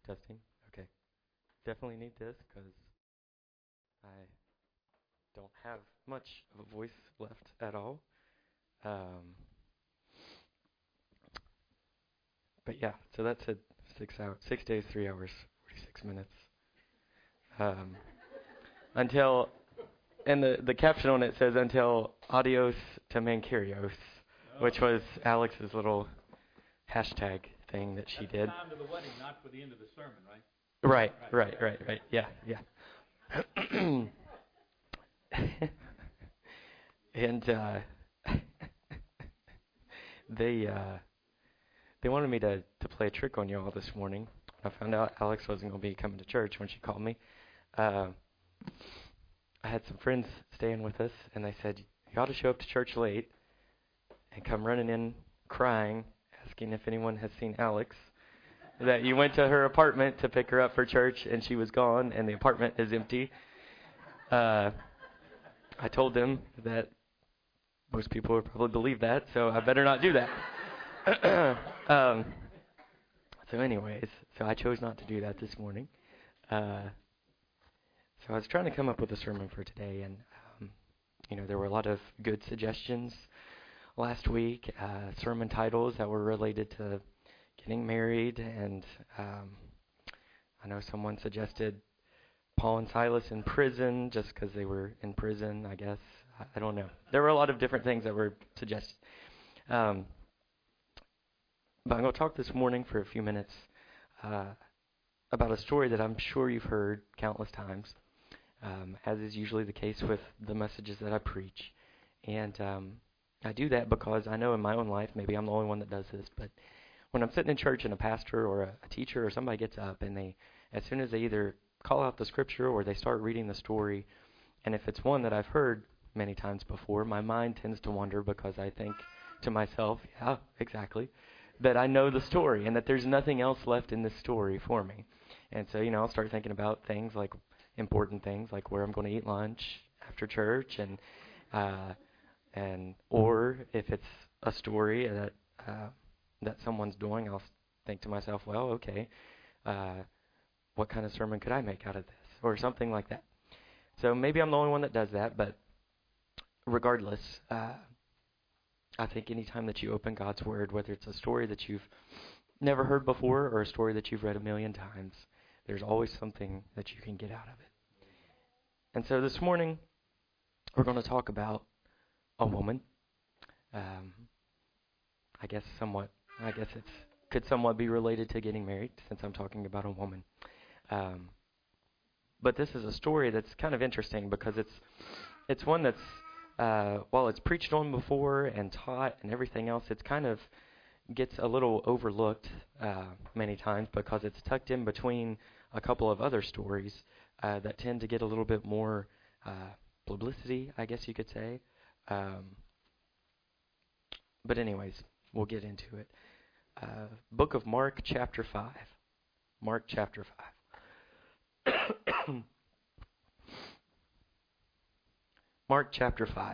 Testing. Okay. Definitely need this because I don't have much of a voice left at all. Um, but yeah, so that's a 6 days, 3 hours, 46 minutes. Um, until, and the caption on it says until adios to Mankarios, which was Alex's little hashtag thing that she did. Time to the wedding, not for the end of the sermon, right? Right. Yeah. And they wanted me to play a trick on you all this morning. I found out Alex wasn't going to be coming to church when she called me. I had some friends staying with us, and they said, you ought to show up to church late and come running in crying, asking if anyone has seen Alex, that you went to her apartment to pick her up for church, and she was gone, and the apartment is empty. I told them that most people would probably believe that, so I better not do that. So anyways, I chose not to do that this morning. So I was trying to come up with a sermon for today, and there were a lot of good suggestions last week, sermon titles that were related to getting married, and I know someone suggested Paul and Silas in prison just because they were in prison, I guess. I don't know. There were a lot of different things that were suggested. But I'm going to talk this morning for a few minutes about a story that I'm sure you've heard countless times, as is usually the case with the messages that I preach. And I do that because I know in my own life, maybe I'm the only one that does this, but when I'm sitting in church and a pastor or a teacher or somebody gets up and they, as soon as they either call out the scripture or they start reading the story, and if it's one that I've heard many times before, my mind tends to wander because I think to myself, yeah, exactly, that I know the story and that there's nothing else left in this story for me. And so, I'll start thinking about things like important things like where I'm going to eat lunch after church, and or if it's a story that someone's doing, I'll think to myself, well, okay, what kind of sermon could I make out of this, or something like that. So maybe I'm the only one that does that, but regardless, I think anytime that you open God's Word, whether it's a story that you've never heard before or a story that you've read a million times, there's always something that you can get out of it. And so this morning, we're going to talk about a woman. I guess it could somewhat be related to getting married, since I'm talking about a woman. But this is a story that's kind of interesting because it's one that's, while it's preached on before and taught and everything else, it's kind of gets a little overlooked many times because it's tucked in between a couple of other stories that tend to get a little bit more publicity, I guess you could say. But anyways, we'll get into it. Book of Mark, chapter 5. Mark, chapter 5. Mark, chapter 5.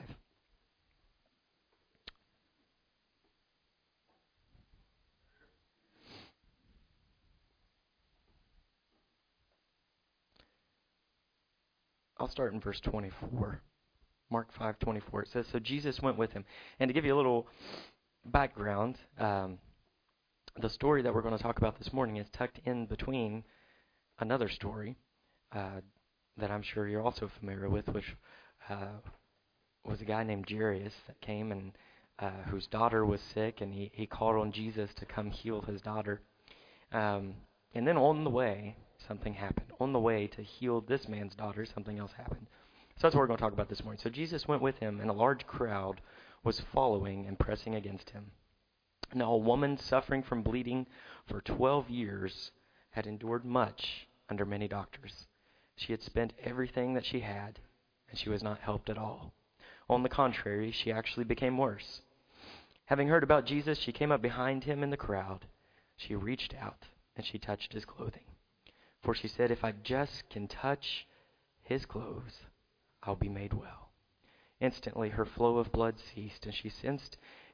I'll start in verse 24. Mark 5:24. It says, so Jesus went with him. And to give you a little background, the story that we're going to talk about this morning is tucked in between another story that I'm sure you're also familiar with, which was a guy named Jairus that came and whose daughter was sick, and he called on Jesus to come heal his daughter. And then on the way, something happened. On the way to heal this man's daughter, something else happened. So that's what we're going to talk about this morning. So Jesus went with him, and a large crowd was following and pressing against him. Now a woman suffering from bleeding for 12 years had endured much under many doctors. She had spent everything that she had, and she was not helped at all. On the contrary, she actually became worse. Having heard about Jesus, she came up behind him in the crowd. She reached out, and she touched his clothing. For she said, if I just can touch his clothes, I'll be made well. Instantly her flow of blood ceased, and she sensed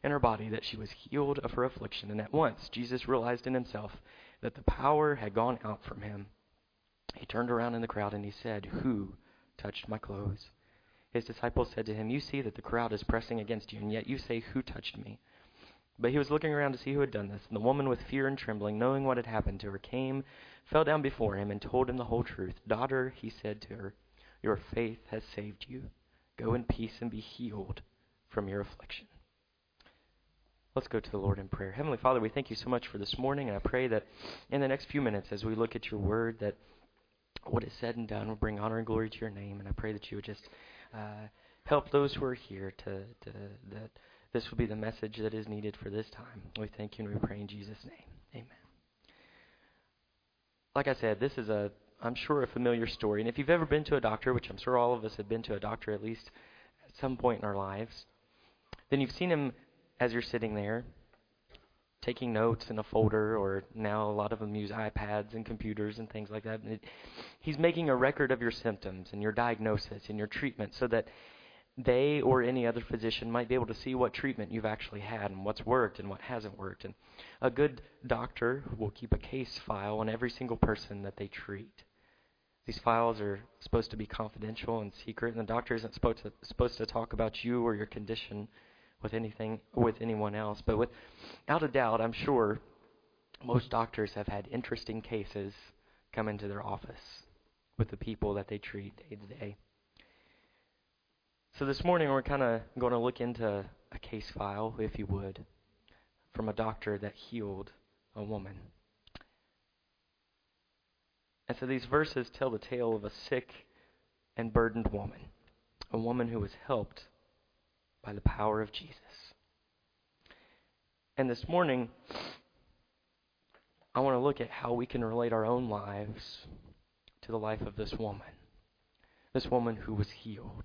in her body that she was healed of her affliction. And at once Jesus realized in himself that the power had gone out from him. He turned around in the crowd and he said, "Who touched my clothes?" His disciples said to him, "You see that the crowd is pressing against you, and yet you say, 'Who touched me?'" But he was looking around to see who had done this. And the woman, with fear and trembling, knowing what had happened to her, came, fell down before him, and told him the whole truth. "Daughter," he said to her, "your faith has saved you. Go in peace and be healed from your affliction." Let's go to the Lord in prayer. Heavenly Father, we thank you so much for this morning, and I pray that in the next few minutes as we look at your word, that what is said and done will bring honor and glory to your name. And I pray that you would just help those who are here that this will be the message that is needed for this time. We thank you and we pray in Jesus' name. Amen. Like I said, this is I'm sure a familiar story. And if you've ever been to a doctor, which I'm sure all of us have been to a doctor at least at some point in our lives, then you've seen him as you're sitting there taking notes in a folder, or now a lot of them use iPads and computers and things like that. And he's making a record of your symptoms and your diagnosis and your treatment so that they or any other physician might be able to see what treatment you've actually had and what's worked and what hasn't worked. And a good doctor will keep a case file on every single person that they treat. These files are supposed to be confidential and secret, and the doctor isn't supposed to talk about you or your condition with anyone else. But without a doubt, I'm sure most doctors have had interesting cases come into their office with the people that they treat day to day. So this morning we're kind of going to look into a case file, if you would, from a doctor that healed a woman. And so these verses tell the tale of a sick and burdened woman, a woman who was helped by the power of Jesus. And this morning, I want to look at how we can relate our own lives to the life of this woman who was healed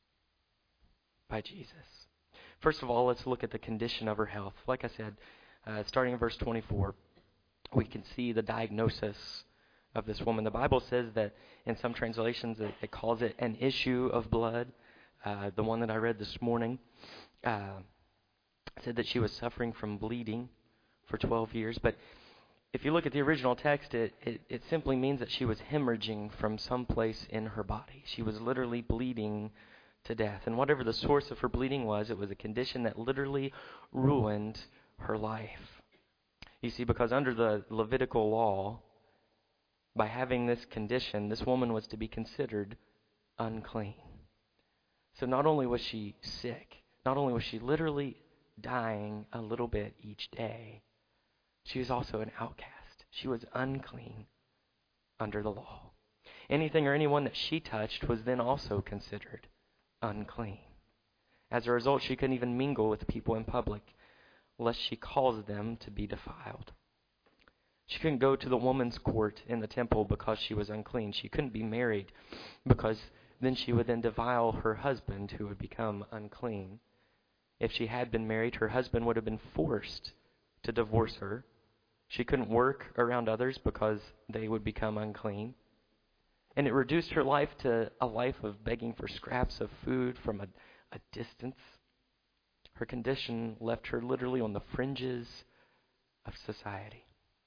by Jesus. First of all, let's look at the condition of her health. Like I said, starting in verse 24, we can see the diagnosis of this woman. The Bible says that in some translations it calls it an issue of blood. The one that I read this morning said that she was suffering from bleeding for 12 years. But if you look at the original text, it simply means that she was hemorrhaging from some place in her body. She was literally bleeding to death. And whatever the source of her bleeding was, it was a condition that literally ruined her life. You see, because under the Levitical law, by having this condition, this woman was to be considered unclean. So not only was she sick, not only was she literally dying a little bit each day, she was also an outcast. She was unclean under the law. Anything or anyone that she touched was then also considered unclean. As a result, she couldn't even mingle with people in public, lest she cause them to be defiled. She couldn't go to the woman's court in the temple because she was unclean. She couldn't be married because then she would then defile her husband, who would become unclean. If she had been married, her husband would have been forced to divorce her. She couldn't work around others because they would become unclean. And it reduced her life to a life of begging for scraps of food from a distance. Her condition left her literally on the fringes of society.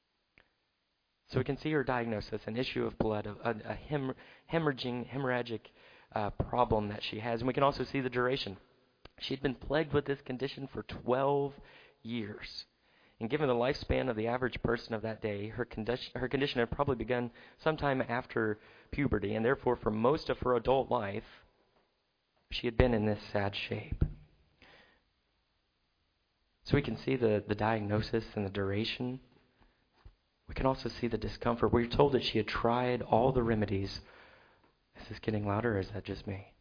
So we can see her diagnosis, an issue of blood, a hemorrhagic problem that she has. And we can also see the duration. She'd been plagued with this condition for 12 years. And given the lifespan of the average person of that day, her condition had probably begun sometime after puberty. And therefore, for most of her adult life, she had been in this sad shape. So we can see the diagnosis and the duration. We can also see the discomfort. We're told that she had tried all the remedies. Is this getting louder, or is that just me?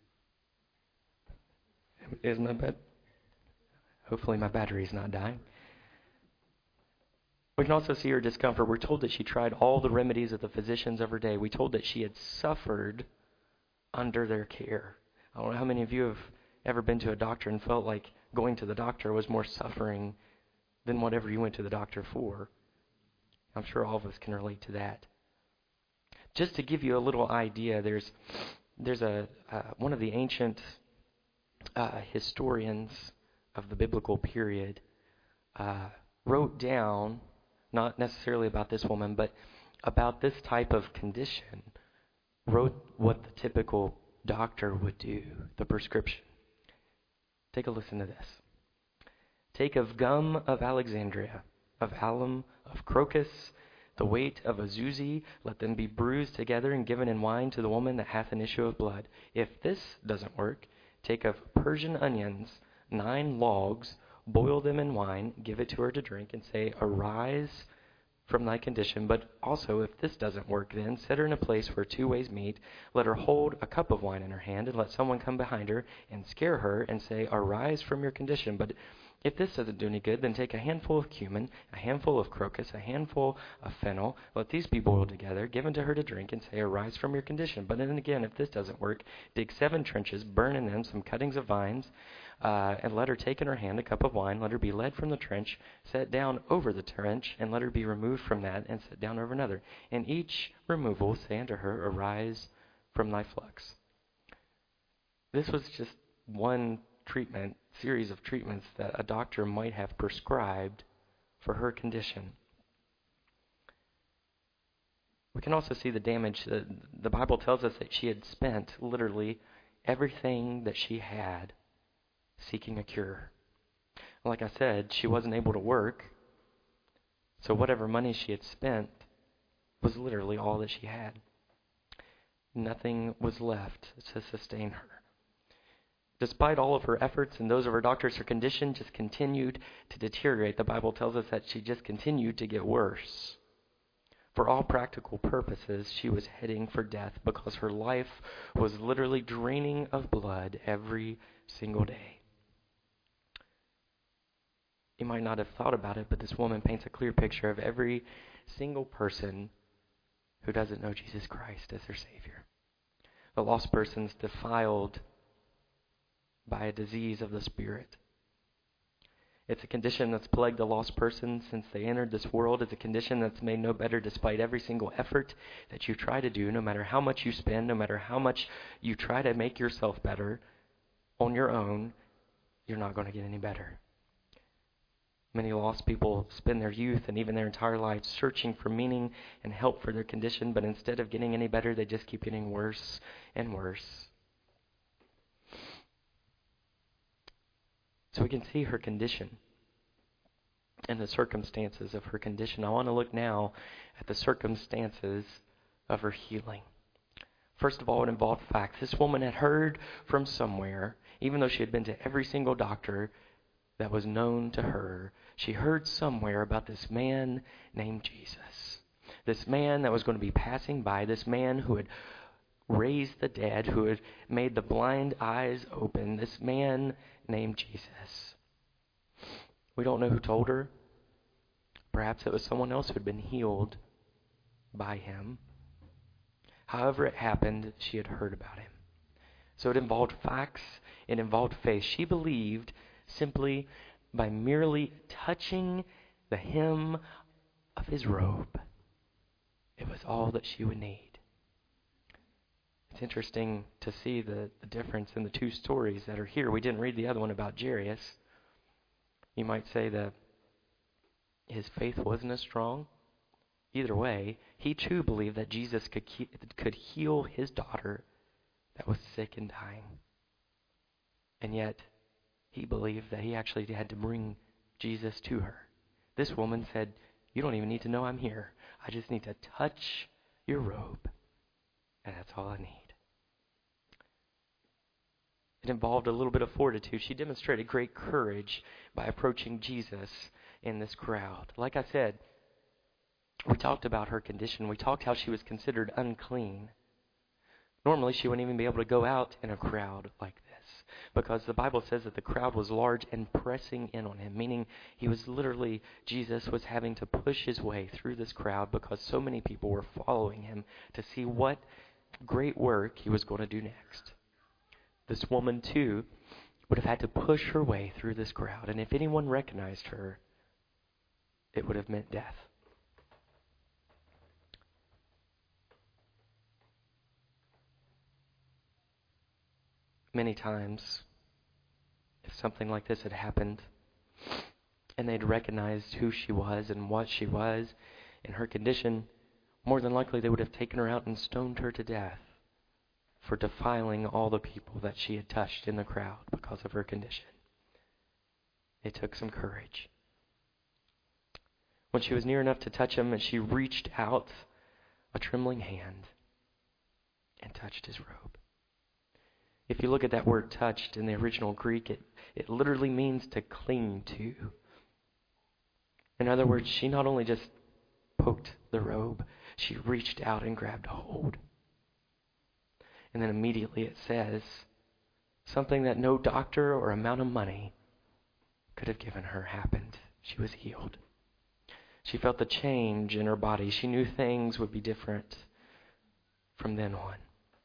Is my Hopefully my battery's not dying. We can also see her discomfort. We're told that she tried all the remedies of the physicians of her day. We're told that she had suffered under their care. I don't know how many of you have ever been to a doctor and felt like going to the doctor was more suffering than whatever you went to the doctor for. I'm sure all of us can relate to that. Just to give you a little idea, there's one of the ancient historians of the biblical period wrote down, not necessarily about this woman, but about this type of condition, wrote what the typical doctor would do, the prescription. Take a listen to this. Take of gum of Alexandria, of alum, of crocus, the weight of a zuzi, let them be bruised together and given in wine to the woman that hath an issue of blood. If this doesn't work, take of Persian onions, 9 logs, boil them in wine, give it to her to drink, and say, arise from thy condition. But also, if this doesn't work, then set her in a place where 2 ways meet. Let her hold a cup of wine in her hand, and let someone come behind her and scare her and say, arise from your condition. But if this doesn't do any good, then take a handful of cumin, a handful of crocus, a handful of fennel. Let these be boiled together, given to her to drink, and say, arise from your condition. But then again, if this doesn't work, dig 7 trenches, burn in them some cuttings of vines, and let her take in her hand a cup of wine. Let her be led from the trench, set down over the trench, and let her be removed from that, and set down over another. In each removal, say unto her, arise from thy flux. This was just one series of treatments that a doctor might have prescribed for her condition. We can also see the damage. The Bible tells us that she had spent literally everything that she had seeking a cure. Like I said, she wasn't able to work, so whatever money she had spent was literally all that she had. Nothing was left to sustain her. Despite all of her efforts and those of her doctors, her condition just continued to deteriorate. The Bible tells us that she just continued to get worse. For all practical purposes, she was heading for death because her life was literally draining of blood every single day. You might not have thought about it, but this woman paints a clear picture of every single person who doesn't know Jesus Christ as their Savior. The lost person's defiled by a disease of the Spirit. It's a condition that's plagued the lost person since they entered this world. It's a condition that's made no better despite every single effort that you try to do, no matter how much you spend, no matter how much you try to make yourself better on your own, you're not going to get any better. Many lost people spend their youth and even their entire lives searching for meaning and help for their condition, but instead of getting any better, they just keep getting worse and worse. So we can see her condition and the circumstances of her condition. I want to look now at the circumstances of her healing. First of all, it involved facts. This woman had heard from somewhere, even though she had been to every single doctor that was known to her, she heard somewhere about this man named Jesus. This man that was going to be passing by, this man who had raised the dead, who had made the blind eyes open, this man named Jesus. We don't know who told her. Perhaps it was someone else who had been healed by him. However it happened, she had heard about him. So it involved facts, it involved faith. She believed simply by merely touching the hem of his robe. It was all that she would need. It's interesting to see the difference in the two stories that are here. We didn't read the other one about Jairus. You might say that his faith wasn't as strong. Either way, he too believed that Jesus could heal his daughter that was sick and dying. And yet, he believed that he actually had to bring Jesus to her. This woman said, you don't even need to know I'm here. I just need to touch your robe, and that's all I need. It involved a little bit of fortitude. She demonstrated great courage by approaching Jesus in this crowd. Like I said, we talked about her condition. We talked how she was considered unclean. Normally, she wouldn't even be able to go out in a crowd like this because the Bible says that the crowd was large and pressing in on him, meaning Jesus was having to push his way through this crowd because so many people were following him to see what great work he was going to do next. This woman, too, would have had to push her way through this crowd, and if anyone recognized her, it would have meant death. Many times, if something like this had happened, and they'd recognized who she was and what she was and her condition, more than likely they would have taken her out and stoned her to death for defiling all the people that she had touched in the crowd because of her condition. It took some courage. When she was near enough to touch him, and she reached out a trembling hand and touched his robe. If you look at that word touched in the original Greek, it literally means to cling to. In other words, she not only just poked the robe, she reached out and grabbed hold. And then immediately it says something that no doctor or amount of money could have given her happened. She was healed. She felt the change in her body. She knew things would be different from then on.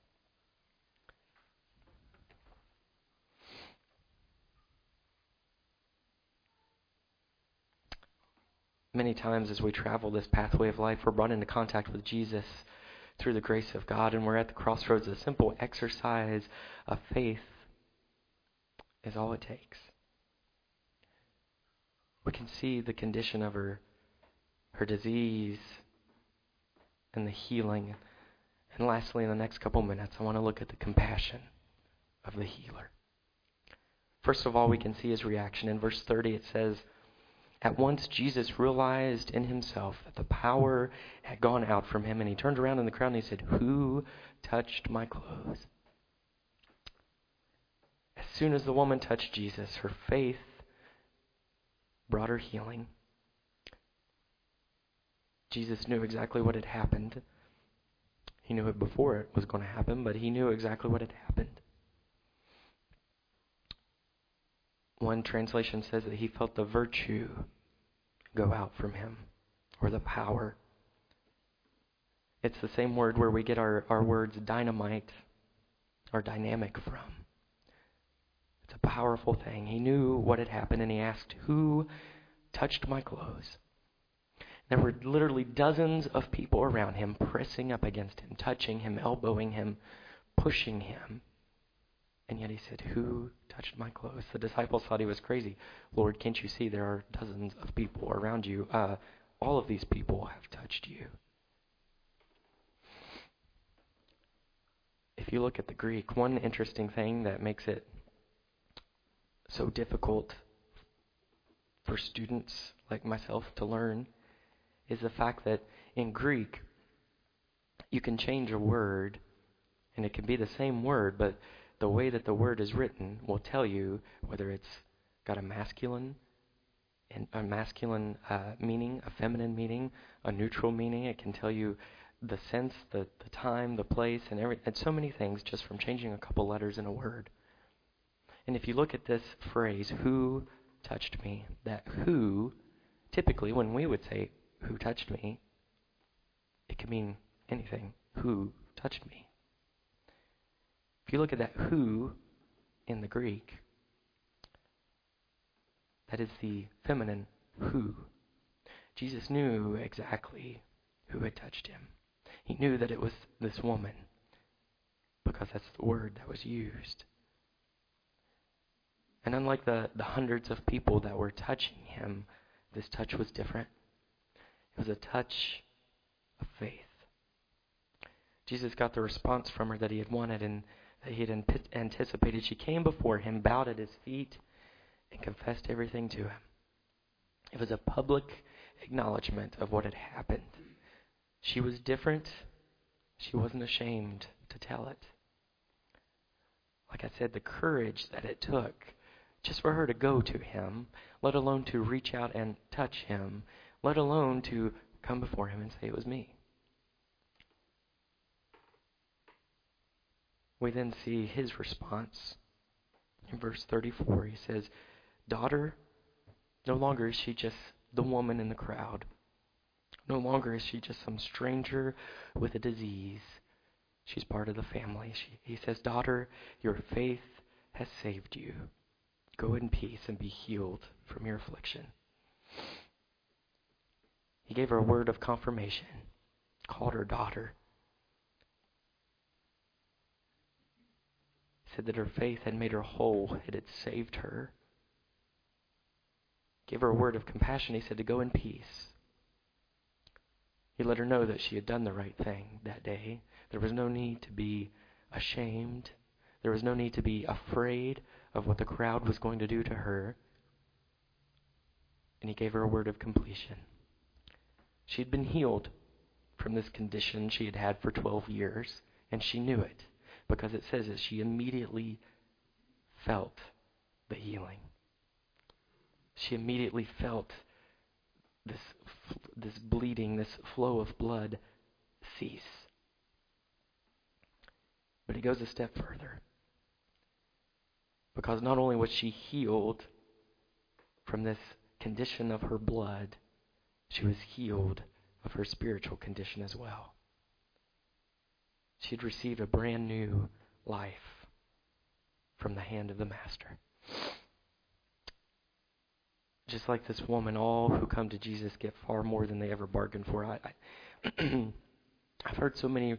Many times as we travel this pathway of life, we're brought into contact with Jesus through the grace of God, and we're at the crossroads. A simple exercise of faith is all it takes. We can see the condition of her disease and the healing. And lastly, in the next couple minutes, I want to look at the compassion of the healer. First of all, we can see his reaction. In verse 30, it says, "At once Jesus realized in himself that the power had gone out from him, and he turned around in the crowd and he said, 'Who touched my clothes?'" As soon as the woman touched Jesus, her faith brought her healing. Jesus knew exactly what had happened. He knew it before it was going to happen, but he knew exactly what had happened. One translation says that he felt the virtue go out from him, or the power. It's the same word where we get our words dynamite or dynamic from. It's a powerful thing. He knew what had happened, and he asked, "Who touched my clothes?" There were literally dozens of people around him, pressing up against him, touching him, elbowing him, pushing him. And yet he said, "Who touched my clothes?" The disciples thought he was crazy. "Lord, can't you see there are dozens of people around you? All of these people have touched you." If you look at the Greek, one interesting thing that makes it so difficult for students like myself to learn is the fact that in Greek, you can change a word, and it can be the same word, but the way that the word is written will tell you whether it's got a masculine meaning, a feminine meaning, a neutral meaning. It can tell you the sense, the time, the place, and so many things just from changing a couple letters in a word. And if you look at this phrase, "Who touched me?" that "who," typically when we would say, "Who touched me?" it can mean anything. Who touched me? If you look at that "who" in the Greek, that is the feminine "who." Jesus knew exactly who had touched him. He knew that it was this woman because that's the word that was used. And unlike the hundreds of people that were touching him, this touch was different. It was a touch of faith. Jesus got the response from her that he had wanted and that he had anticipated. She came before him, bowed at his feet, and confessed everything to him. It was a public acknowledgement of what had happened. She was different. She wasn't ashamed to tell it. Like I said, the courage that it took just for her to go to him, let alone to reach out and touch him, let alone to come before him and say, "It was me." We then see his response. In verse 34, he says, "Daughter, no longer is she just the woman in the crowd. No longer is she just some stranger with a disease. She's part of the family." He says, "Daughter, your faith has saved you. Go in peace and be healed from your affliction." He gave her a word of confirmation, called her daughter. He said that her faith had made her whole. It had saved her. gave her a word of compassion. He said to go in peace. He let her know that she had done the right thing that day. There was no need to be ashamed. There was no need to be afraid of what the crowd was going to do to her. And he gave her a word of completion. She had been healed from this condition she had had for 12 years, and she knew it because it says that she immediately felt the healing. She immediately felt this bleeding, this flow of blood cease. But he goes a step further. Because not only was she healed from this condition of her blood, she was healed of her spiritual condition as well. She had received a brand new life from the hand of the Master. Just like this woman, all who come to Jesus get far more than they ever bargained for. I've heard so many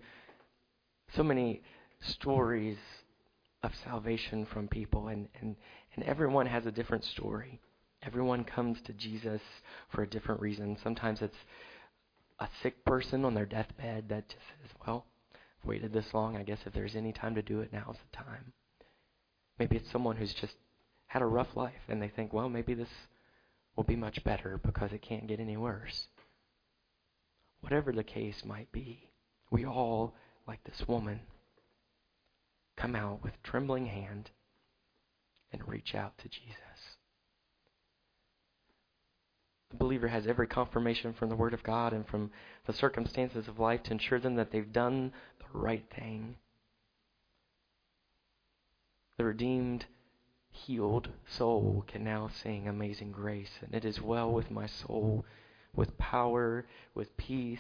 stories of salvation from people, and everyone has a different story. Everyone comes to Jesus for a different reason. Sometimes it's a sick person on their deathbed that just says, well, I've waited this long. I guess if there's any time to do it, now's the time. Maybe it's someone who's just had a rough life, and they think, well, maybe this will be much better because it can't get any worse. Whatever the case might be, we all, like this woman, come out with trembling hand and reach out to Jesus. The believer has every confirmation from the Word of God and from the circumstances of life to ensure them that they've done the right thing. The redeemed, healed soul can now sing Amazing Grace, and it is well with my soul, with power, with peace.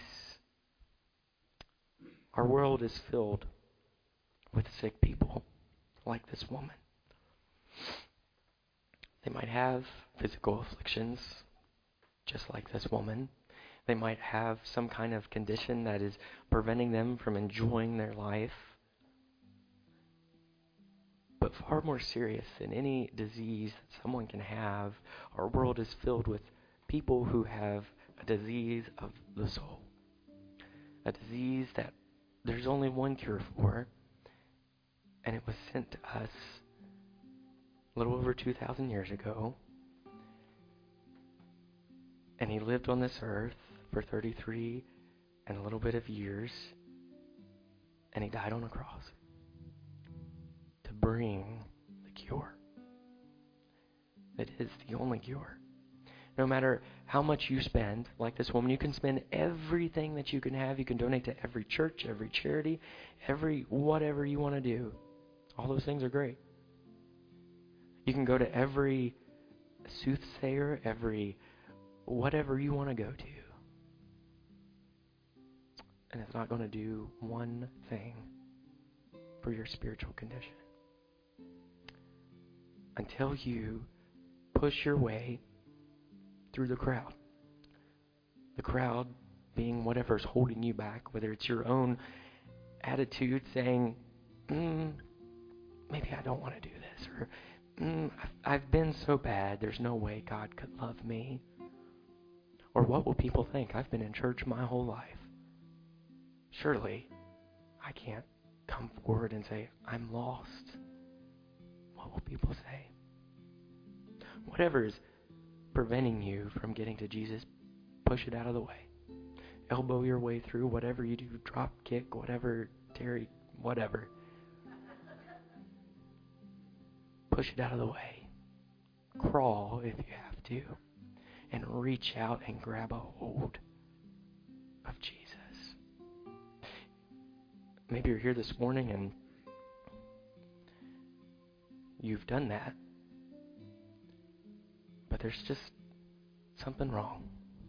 Our world is filled with sick people like this woman. They might have physical afflictions, just like this woman. They might have some kind of condition that is preventing them from enjoying their life. But far more serious than any disease that someone can have, our world is filled with people who have a disease of the soul. A disease that there's only one cure for, and it was sent to us a little over 2,000 years ago. And he lived on this earth for 33 and a little bit of years, and he died on a cross to bring the cure. It is the only cure. No matter how much you spend, like this woman, you can spend everything that you can have. You can donate to every church, every charity, every whatever you want to do. All those things are great. You can go to every soothsayer, every whatever you want to go to. And it's not going to do one thing for your spiritual condition. Until you push your way through the crowd. The crowd being whatever's holding you back, whether it's your own attitude saying, maybe I don't want to do this, or I've been so bad, there's no way God could love me. Or what will people think? I've been in church my whole life. Surely I can't come forward and say, I'm lost. What will people say? Whatever is preventing you from getting to Jesus, push it out of the way. Elbow your way through whatever you do, drop kick, whatever, Terry, whatever. Push it out of the way. Crawl if you have to. And reach out and grab a hold of Jesus. Maybe you're here this morning and you've done that, but there's just something wrong.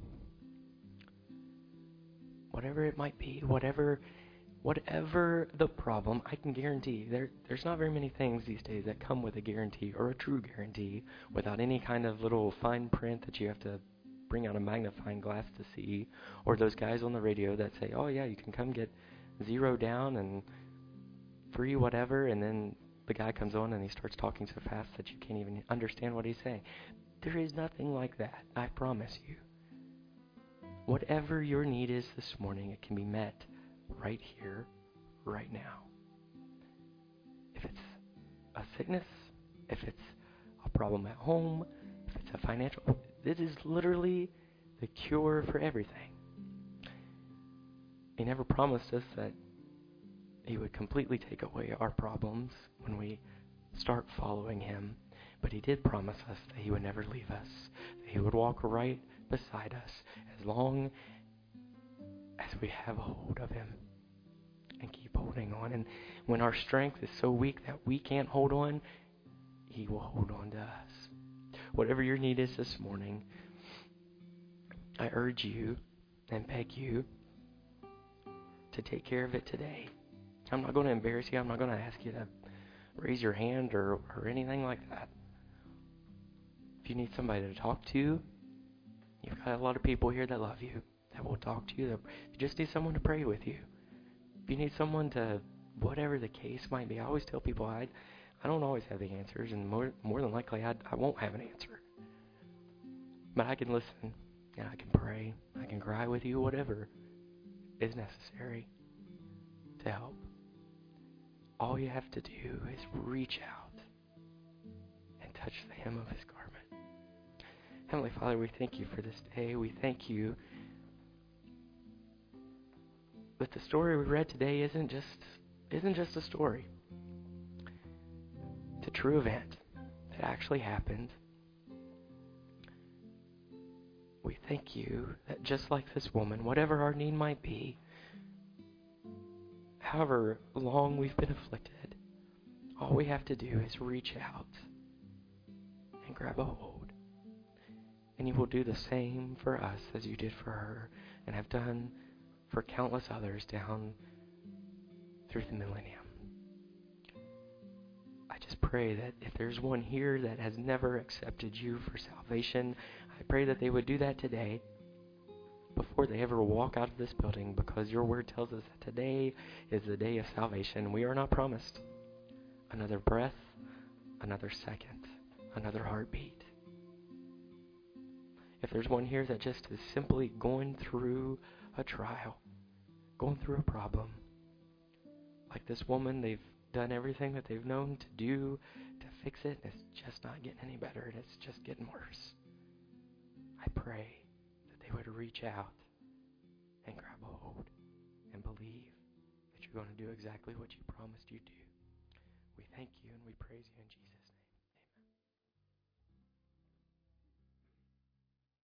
Whatever it might be, whatever the problem, I can guarantee there's not very many things these days that come with a guarantee or a true guarantee without any kind of little fine print that you have to bring out a magnifying glass to see, or those guys on the radio that say, oh yeah, you can come get $0 down and free whatever, and then the guy comes on and he starts talking so fast that you can't even understand what he's saying. There is nothing like that, I promise you. Whatever your need is this morning, it can be met right here, right now. If it's a sickness, if it's a problem at home, if it's a financial, this is literally the cure for everything. He never promised us that He would completely take away our problems when we start following Him. But He did promise us that He would never leave us, that He would walk right beside us as long as we have a hold of Him and keep holding on. And when our strength is so weak that we can't hold on, He will hold on to us. Whatever your need is this morning, I urge you and beg you to take care of it today. I'm not going to embarrass you. I'm not going to ask you to raise your hand or anything like that. If you need somebody to talk to, you've got a lot of people here that love you, that will talk to you. If you just need someone to pray with you, if you need someone to, whatever the case might be, I always tell people I don't always have the answers, and more than likely I won't have an answer. But I can listen, and I can pray, I can cry with you, whatever is necessary to help. All you have to do is reach out and touch the hem of His garment. Heavenly Father, we thank You for this day. We thank You that the story we read today isn't just a story. It's a true event that actually happened. We thank You that just like this woman, whatever our need might be, however long we've been afflicted, all we have to do is reach out and grab a hold. And You will do the same for us as You did for her and have done for countless others down through the millennium. I just pray that if there's one here that has never accepted You for salvation, I pray that they would do that today before they ever walk out of this building, because Your word tells us that today is the day of salvation. We are not promised another breath, another second, another heartbeat. If there's one here that just is simply going through a trial, going through a problem, like this woman, they've done everything that they've known to do to fix it, and it's just not getting any better, and it's just getting worse. I pray that they would reach out and grab a hold and believe that You're going to do exactly what You promised You'd do. We thank You and we praise You in Jesus' name.